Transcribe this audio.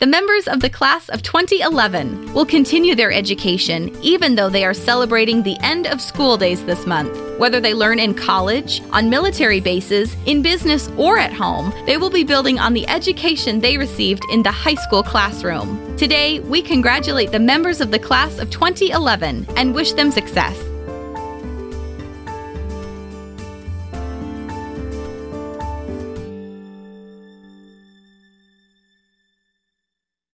The members of the class of 2011 will continue their education even though they are celebrating the end of school days this month. Whether they learn in college, on military bases, in business, or at home, they will be building on the education they received in the high school classroom. Today, we congratulate the members of the class of 2011 and wish them success.